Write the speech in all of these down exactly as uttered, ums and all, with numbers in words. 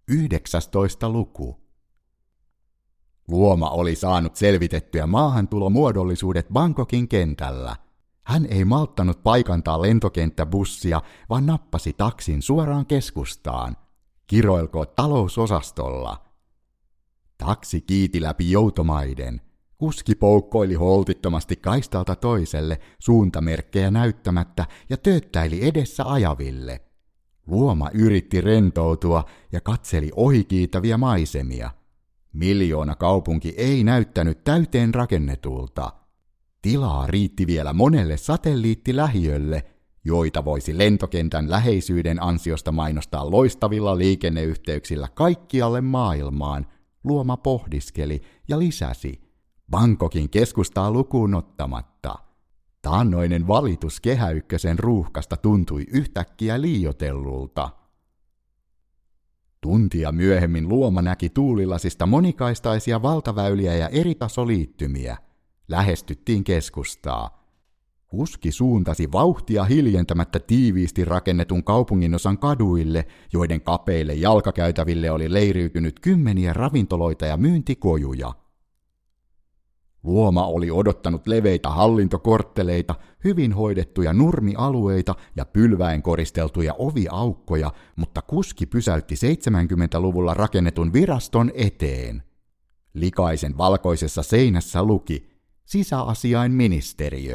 Yhdeksästoista luku. Luoma oli saanut selvitettyä maahantulomuodollisuudet Bangkokin kentällä. Hän ei malttanut paikantaa lentokenttäbussia, vaan nappasi taksin suoraan keskustaan. Kiroilkoot talousosastolla. Taksi kiiti läpi joutomaiden. Kuski poukkoili holtittomasti kaistalta toiselle, suuntamerkkejä näyttämättä, ja tööttäili edessä ajaville. Luoma yritti rentoutua ja katseli ohikiitäviä maisemia. Miljoona kaupunki ei näyttänyt täyteen rakennetulta. Tilaa riitti vielä monelle satelliittilähiölle, joita voisi lentokentän läheisyyden ansiosta mainostaa loistavilla liikenneyhteyksillä kaikkialle maailmaan, Luoma pohdiskeli ja lisäsi, Bangkokin keskustaa lukuun ottamatta. Taannoinen valitus Kehä Ykkösen ruuhkasta tuntui yhtäkkiä liioitellulta. Tuntia myöhemmin Luoma näki tuulilasista monikaistaisia valtaväyliä ja eritasoliittymiä. Lähestyttiin keskustaa. Kuski suuntasi vauhtia hiljentämättä tiiviisti rakennetun kaupunginosan kaduille, joiden kapeille jalkakäytäville oli leiriytynyt kymmeniä ravintoloita ja myyntikojuja. Luoma oli odottanut leveitä hallintokortteleita, hyvin hoidettuja nurmialueita ja pylväen koristeltuja oviaukkoja, mutta kuski pysäytti seitsemänkymmentäluvulla rakennetun viraston eteen. Likaisen valkoisessa seinässä luki sisäasiainministeriö.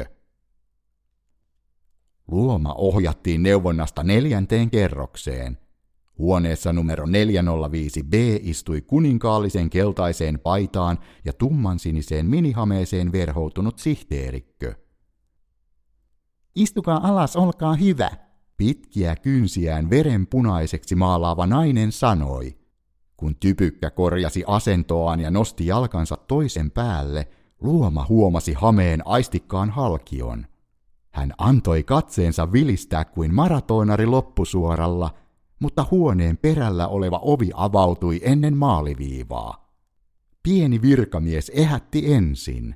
Luoma ohjattiin neuvonnasta neljänteen kerrokseen. Huoneessa numero neljäsataaviisi B istui kuninkaallisen keltaiseen paitaan ja tummansiniseen minihameeseen verhoutunut sihteerikkö. Istukaa alas, olkaa hyvä, pitkiä kynsiään verenpunaiseksi maalaava nainen sanoi. Kun typykkä korjasi asentoaan ja nosti jalkansa toisen päälle, Luoma huomasi hameen aistikkaan halkion. Hän antoi katseensa vilistää kuin maratonari loppusuoralla, mutta huoneen perällä oleva ovi avautui ennen maaliviivaa. Pieni virkamies ehätti ensin.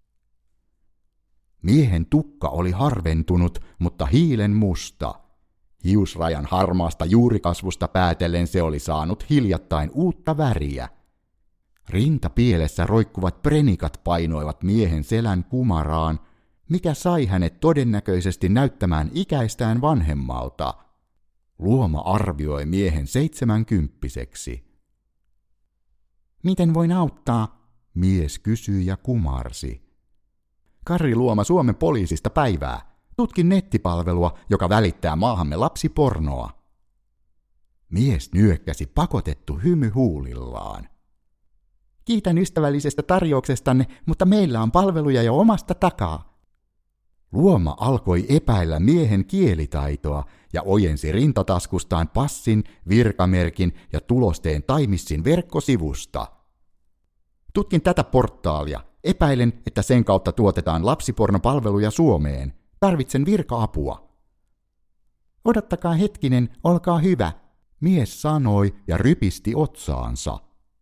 Miehen tukka oli harventunut, mutta hiilen musta. Hiusrajan harmaasta juurikasvusta päätellen se oli saanut hiljattain uutta väriä. Rintapielessä roikkuvat prenikat painoivat miehen selän kumaraan, mikä sai hänet todennäköisesti näyttämään ikäistään vanhemmalta. Luoma arvioi miehen seitsemänkymppiseksi. Miten voin auttaa? Mies kysyi ja kumarsi. Karri Luoma Suomen poliisista päivää. Tutkin nettipalvelua, joka välittää maahamme lapsipornoa. Mies nyökkäsi pakotettu hymy huulillaan. Kiitän ystävällisestä tarjouksestanne, mutta meillä on palveluja jo omasta takaa. Luoma alkoi epäillä miehen kielitaitoa ja ojensi rintataskustaan passin, virkamerkin ja tulosteen Timesin verkkosivusta. Tutkin tätä portaalia. Epäilen, että sen kautta tuotetaan lapsipornopalveluja Suomeen. Tarvitsen virka-apua. Odottakaa hetkinen, olkaa hyvä, mies sanoi ja rypisti otsaansa.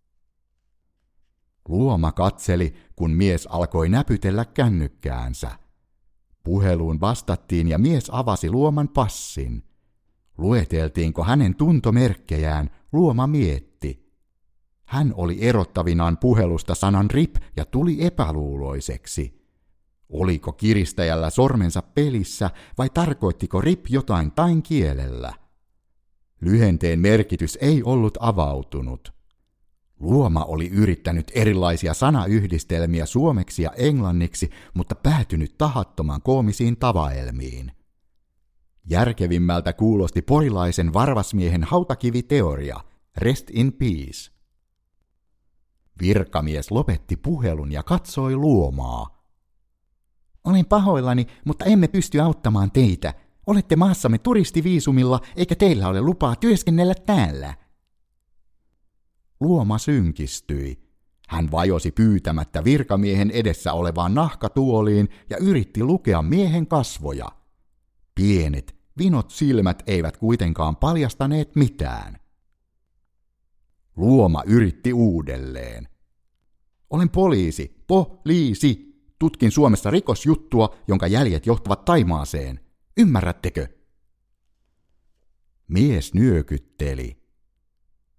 Luoma katseli, kun mies alkoi näpytellä kännykkäänsä. Puheluun vastattiin ja mies avasi Luoman passin. Lueteltiinko hänen tuntomerkkejään, Luoma mietti. Hän oli erottavinaan puhelusta sanan rip ja tuli epäluuloiseksi. Oliko kiristäjällä sormensa pelissä vai tarkoittiko rip jotain tain kielellä? Lyhenteen merkitys ei ollut avautunut. Luoma oli yrittänyt erilaisia sanayhdistelmiä suomeksi ja englanniksi, mutta päätynyt tahattoman koomisiin tavaelmiin. Järkevimmältä kuulosti porilaisen varvasmiehen hautakiviteoria, rest in peace. Virkamies lopetti puhelun ja katsoi Luomaa. Olen pahoillani, mutta emme pysty auttamaan teitä. Olette maassamme turistiviisumilla, eikä teillä ole lupaa työskennellä täällä. Luoma synkistyi. Hän vajosi pyytämättä virkamiehen edessä olevaan nahkatuoliin ja yritti lukea miehen kasvoja. Pienet, vinot silmät eivät kuitenkaan paljastaneet mitään. Luoma yritti uudelleen. Olen poliisi, poliisi. Tutkin Suomessa rikosjuttua, jonka jäljet johtavat Taimaaseen. Ymmärrättekö? Mies nyökytteli.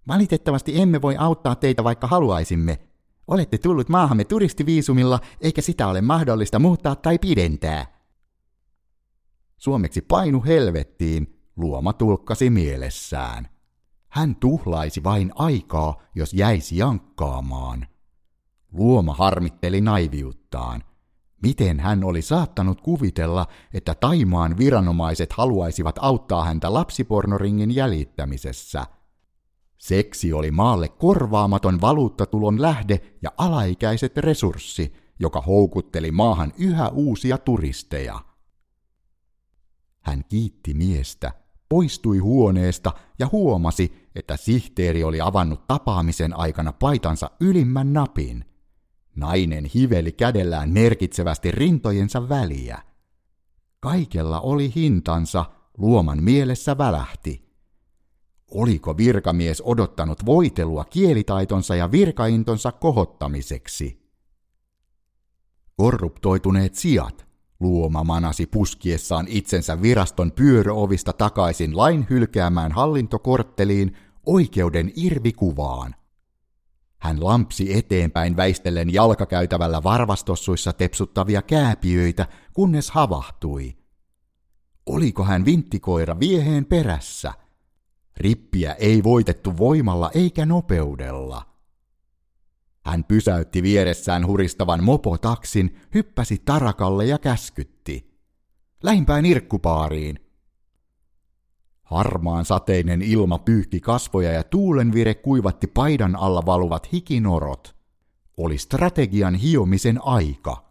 Valitettavasti emme voi auttaa teitä, vaikka haluaisimme. Olette tullut maahamme turistiviisumilla, eikä sitä ole mahdollista muuttaa tai pidentää. Suomeksi painu helvettiin, Luoma tulkkasi mielessään. Hän tuhlaisi vain aikaa, jos jäisi jankkaamaan. Luoma harmitteli naiviuttaan. Miten hän oli saattanut kuvitella, että Thaimaan viranomaiset haluaisivat auttaa häntä lapsipornoringin jäljittämisessä? Seksi oli maalle korvaamaton valuuttatulon lähde ja alaikäiset resurssi, joka houkutteli maahan yhä uusia turisteja. Hän kiitti miestä, poistui huoneesta ja huomasi, että sihteeri oli avannut tapaamisen aikana paitansa ylimmän napin. Nainen hiveli kädellään merkitsevästi rintojensa väliä. Kaikella oli hintansa, Luoman mielessä välähti. Oliko virkamies odottanut voitelua kielitaitonsa ja virkaintonsa kohottamiseksi? Korruptoituneet sijat, Luoma manasi puskiessaan itsensä viraston pyöröovista takaisin lain hylkäämään hallintokortteliin oikeuden irvikuvaan. Hän lampsi eteenpäin väistellen jalkakäytävällä varvastossuissa tepsuttavia kääpiöitä, kunnes havahtui. Oliko hän vinttikoira vieheen perässä? Rippiä ei voitettu voimalla eikä nopeudella. Hän pysäytti vieressään huristavan mopotaksin, hyppäsi tarakalle ja käskytti. Lähimpään irkkupaariin. Harmaan sateinen ilma pyyhki kasvoja ja tuulenvire kuivatti paidan alla valuvat hikinorot. Oli strategian hiomisen aika.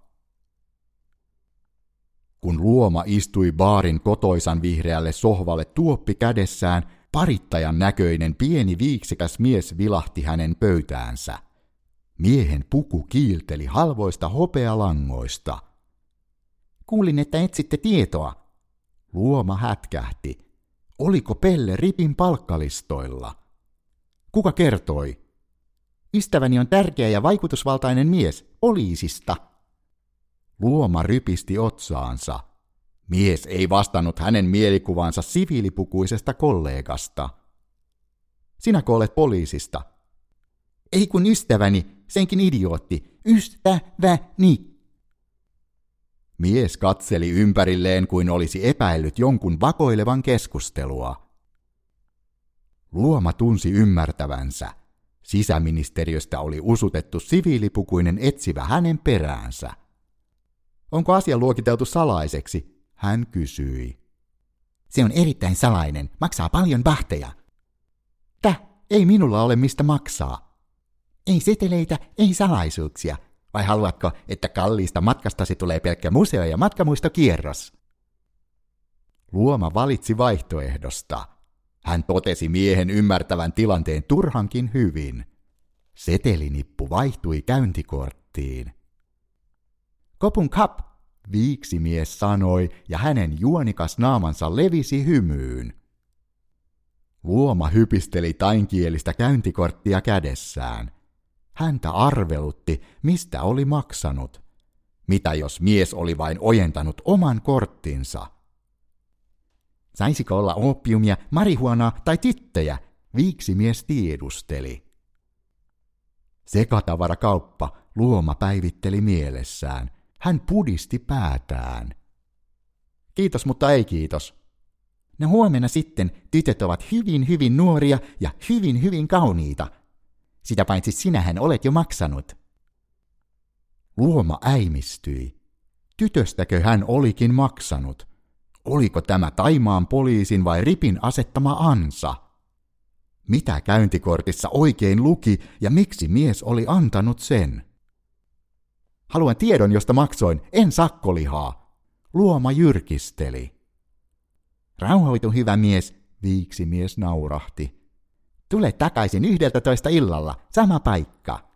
Kun Luoma istui baarin kotoisan vihreälle sohvalle tuoppi kädessään, parittajan näköinen pieni viiksikäs mies vilahti hänen pöytäänsä. Miehen puku kiilteli halvoista hopealangoista. Kuulin, että etsitte tietoa. Luoma hätkähti. Oliko Pelle Ripin palkkalistoilla? Kuka kertoi? Ystäväni on tärkeä ja vaikutusvaltainen mies, poliisista. Luoma rypisti otsaansa. Mies ei vastannut hänen mielikuvansa siviilipukuisesta kollegasta. Sinäkö olet poliisista? Ei kun ystäväni, senkin idiootti. Ystäväni. Mies katseli ympärilleen kuin olisi epäillyt jonkun vakoilevan keskustelua. Luoma tunsi ymmärtävänsä. Sisäministeriöstä oli usutettu siviilipukuinen etsivä hänen peräänsä. Onko asia luokiteltu salaiseksi? Hän kysyi. Se on erittäin salainen, maksaa paljon bahteja. Täh, ei minulla ole mistä maksaa. Ei seteleitä, ei salaisuuksia. Vai haluatko, että kalliista matkastasi tulee pelkkä museo- ja matkamuistokierros? Luoma valitsi vaihtoehdosta. Hän totesi miehen ymmärtävän tilanteen turhankin hyvin. Setelinippu vaihtui käyntikorttiin. Kopun kap, viiksimies sanoi, ja hänen juonikas naamansa levisi hymyyn. Luoma hypisteli tainkielistä käyntikorttia kädessään. Häntä arvelutti, mistä oli maksanut. Mitä jos mies oli vain ojentanut oman korttinsa? Saisiko olla oopiumia, marihuonaa tai tyttöjä? Viiksimies tiedusteli. Sekatavarakauppa, Luoma päivitteli mielessään. Hän pudisti päätään. Kiitos, mutta ei kiitos. No huomenna sitten tytöt ovat hyvin hyvin nuoria ja hyvin hyvin kauniita. Sitä paitsi sinähän olet jo maksanut. Luoma äimistyi. Tytöstäkö hän olikin maksanut? Oliko tämä Thaimaan poliisin vai Ripin asettama ansa? Mitä käyntikortissa oikein luki ja miksi mies oli antanut sen? Haluan tiedon, josta maksoin, en sakkolihaa. Luoma jyrkisteli. Rauhoitu, hyvä mies, viiksimies naurahti. Tule takaisin yhdeltätoista illalla, sama paikka.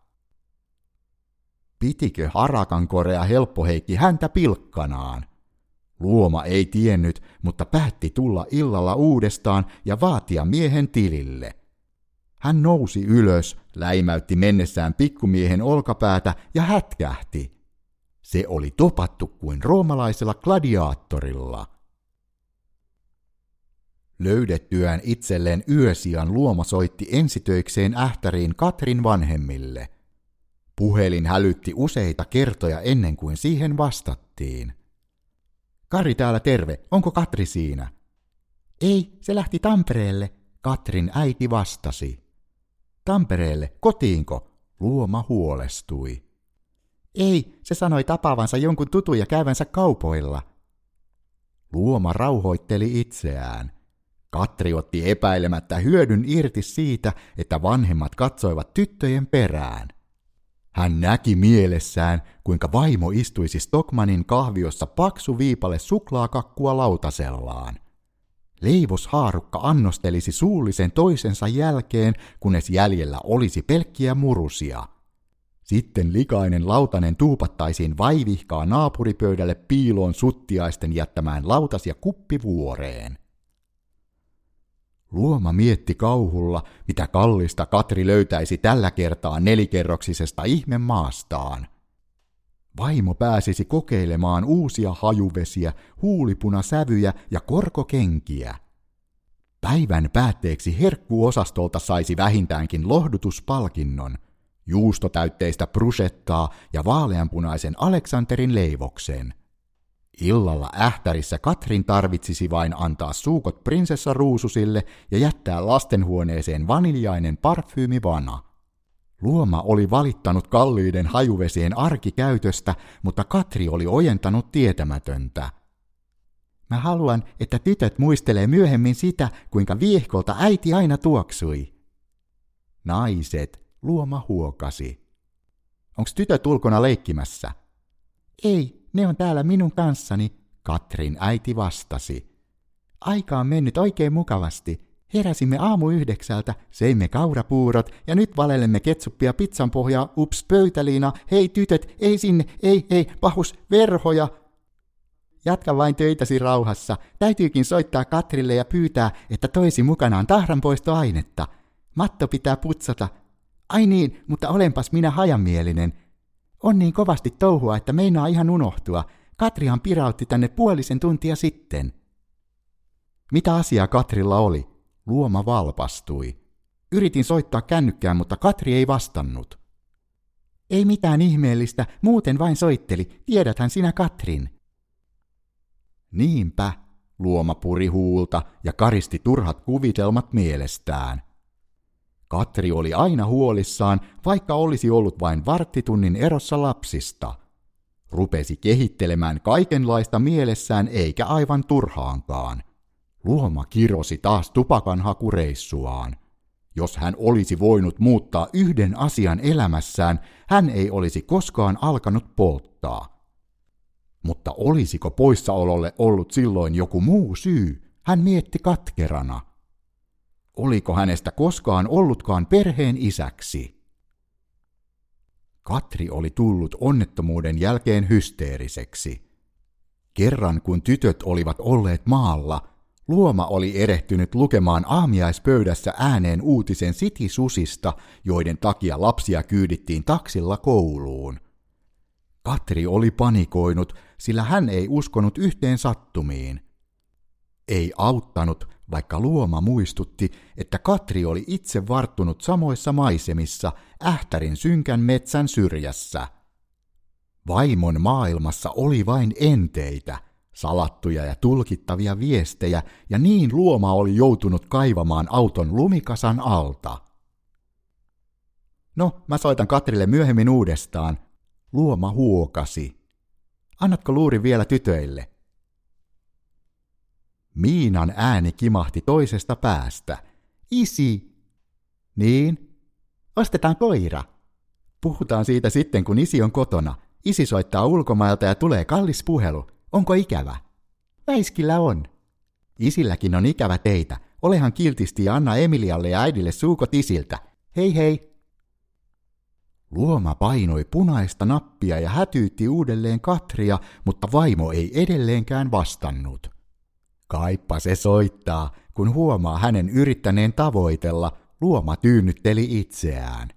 Pitikö harakan korea helppoheikki häntä pilkkanaan? Luoma ei tiennyt, mutta päätti tulla illalla uudestaan ja vaatia miehen tilille. Hän nousi ylös, läimäytti mennessään pikkumiehen olkapäätä ja hätkähti. Se oli topattu kuin roomalaisella gladiaattorilla. Löydettyään itselleen yösijan Luoma soitti ensitöikseen ähtäriin Katrin vanhemmille. Puhelin hälytti useita kertoja ennen kuin siihen vastattiin. Kari täällä terve, onko Katri siinä? Ei, se lähti Tampereelle, Katrin äiti vastasi. Tampereelle, kotiinko? Luoma huolestui. Ei, se sanoi tapaavansa jonkun tutun ja käyvänsä kaupoilla. Luoma rauhoitteli itseään. Katri otti epäilemättä hyödyn irti siitä, että vanhemmat katsoivat tyttöjen perään. Hän näki mielessään, kuinka vaimo istuisi Stockmannin kahviossa paksu viipale suklaakakkua lautasellaan. Leivoshaarukka annostelisi suullisen toisensa jälkeen, kunnes jäljellä olisi pelkkiä murusia. Sitten likainen lautanen tuupattaisiin vaivihkaa naapuripöydälle piiloon suttiaisten jättämään lautas- ja kuppivuoreen. Luoma mietti kauhulla, mitä kallista Katri löytäisi tällä kertaa nelikerroksisesta ihmemaastaan. Vaimo pääsisi kokeilemaan uusia hajuvesiä, huulipunasävyjä ja korkokenkiä. Päivän päätteeksi herkkuosastolta saisi vähintäänkin lohdutuspalkinnon, juustotäytteistä bruschettaa ja vaaleanpunaisen Aleksanterin leivoksen. Illalla ähtärissä Katrin tarvitsisi vain antaa suukot prinsessa Ruususille ja jättää lastenhuoneeseen vaniljainen parfyymivana. Luoma oli valittanut kalliiden hajuvesien arkikäytöstä, mutta Katri oli ojentanut tietämätöntä. Mä haluan, että tytöt muistelee myöhemmin sitä, kuinka viehkolta äiti aina tuoksui. Naiset, Luoma huokasi. Onks tytöt ulkona leikkimässä? Ei, ne on täällä minun kanssani, Katrin äiti vastasi. Aika on mennyt oikein mukavasti. Heräsimme aamu yhdeksältä, seimme kaurapuurot ja nyt valelemme ketsuppia pizzan pohjaa, ups pöytäliina, hei tytöt, ei sinne, ei, ei, pahus, verhoja. Jatka vain töitäsi rauhassa, täytyykin soittaa Katrille ja pyytää, että toisi mukanaan tahranpoistoainetta. Matto pitää putsata. Ai niin, mutta olenpas minä hajamielinen. On niin kovasti touhua, että meinaa ihan unohtua. Katrihan pirautti tänne puolisen tuntia sitten. Mitä asiaa Katrilla oli? Luoma valpastui. Yritin soittaa kännykkään, mutta Katri ei vastannut. Ei mitään ihmeellistä, muuten vain soitteli. Tiedäthän sinä Katrin. Niinpä, Luoma puri huulta ja karisti turhat kuvitelmat mielestään. Katri oli aina huolissaan, vaikka olisi ollut vain varttitunnin erossa lapsista. Rupesi kehittelemään kaikenlaista mielessään eikä aivan turhaankaan. Luoma kirosi taas tupakanhakureissuaan. Jos hän olisi voinut muuttaa yhden asian elämässään, hän ei olisi koskaan alkanut polttaa. Mutta olisiko poissaololle ollut silloin joku muu syy? Hän mietti katkerana. Oliko hänestä koskaan ollutkaan perheen isäksi? Katri oli tullut onnettomuuden jälkeen hysteeriseksi. Kerran kun tytöt olivat olleet maalla, Luoma oli erehtynyt lukemaan aamiaispöydässä ääneen uutisen City-susista, joiden takia lapsia kyydittiin taksilla kouluun. Katri oli panikoinut, sillä hän ei uskonut yhteen sattumiin. Ei auttanut, vaikka Luoma muistutti, että Katri oli itse varttunut samoissa maisemissa Ähtärin synkän metsän syrjässä. Vaimon maailmassa oli vain enteitä, salattuja ja tulkittavia viestejä, ja niin Luoma oli joutunut kaivamaan auton lumikasan alta. No, mä soitan Katrille myöhemmin uudestaan, Luoma huokasi. Annatko luuri vielä tytöille? Miinan ääni kimahti toisesta päästä. Isi! Niin? Ostetaan koira. Puhutaan siitä sitten, kun isi on kotona. Isi soittaa ulkomailta ja tulee kallis puhelu. Onko ikävä? Väiskillä on. Isilläkin on ikävä teitä. Olehan kiltisti ja anna Emilialle ja äidille suukot isiltä. Hei hei! Luoma painoi punaista nappia ja hätyytti uudelleen Katria, mutta vaimo ei edelleenkään vastannut. Kaippa se soittaa, kun huomaa hänen yrittäneen tavoitella, Luoma tyynnytteli itseään.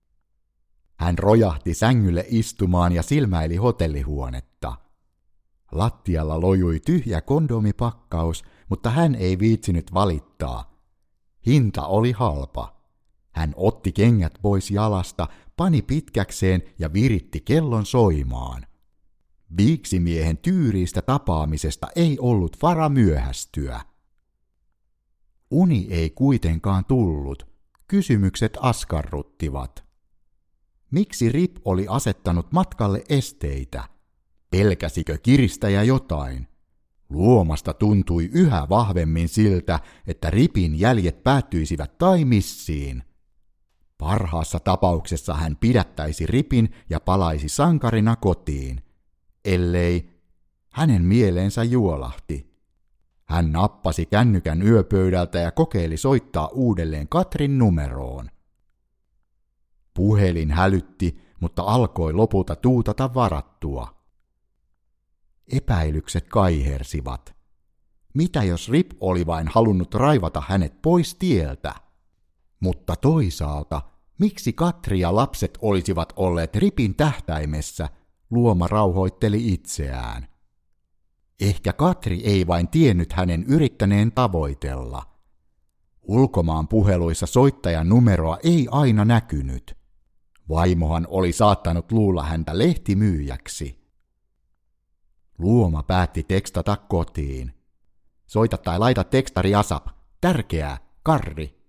Hän rojahti sängylle istumaan ja silmäili hotellihuonetta. Lattialla lojui tyhjä kondomipakkaus, mutta hän ei viitsinyt valittaa. Hinta oli halpa. Hän otti kengät pois jalasta, pani pitkäkseen ja viritti kellon soimaan. Viiksimiehen tyyriistä tapaamisesta ei ollut vara myöhästyä. Uni ei kuitenkaan tullut. Kysymykset askarruttivat. Miksi Rip oli asettanut matkalle esteitä? Pelkäsikö kiristäjä jotain? Luomasta tuntui yhä vahvemmin siltä, että Ripin jäljet päättyisivät tai missiin. Parhaassa tapauksessa hän pidättäisi Ripin ja palaisi sankarina kotiin, ellei hänen mieleensä juolahti. Hän nappasi kännykän yöpöydältä ja kokeili soittaa uudelleen Katrin numeroon. Puhelin hälytti, mutta alkoi lopulta tuutata varattua. Epäilykset kaihersivat. Mitä jos Rip oli vain halunnut raivata hänet pois tieltä? Mutta toisaalta, miksi Katri ja lapset olisivat olleet Ripin tähtäimessä, Luoma rauhoitteli itseään. Ehkä Katri ei vain tiennyt hänen yrittäneen tavoitella. Ulkomaan puheluissa soittajan numeroa ei aina näkynyt. Vaimohan oli saattanut luulla häntä lehtimyyjäksi. Luoma päätti tekstata kotiin. Soita tai laita tekstari ASAP. Tärkeää, Karri.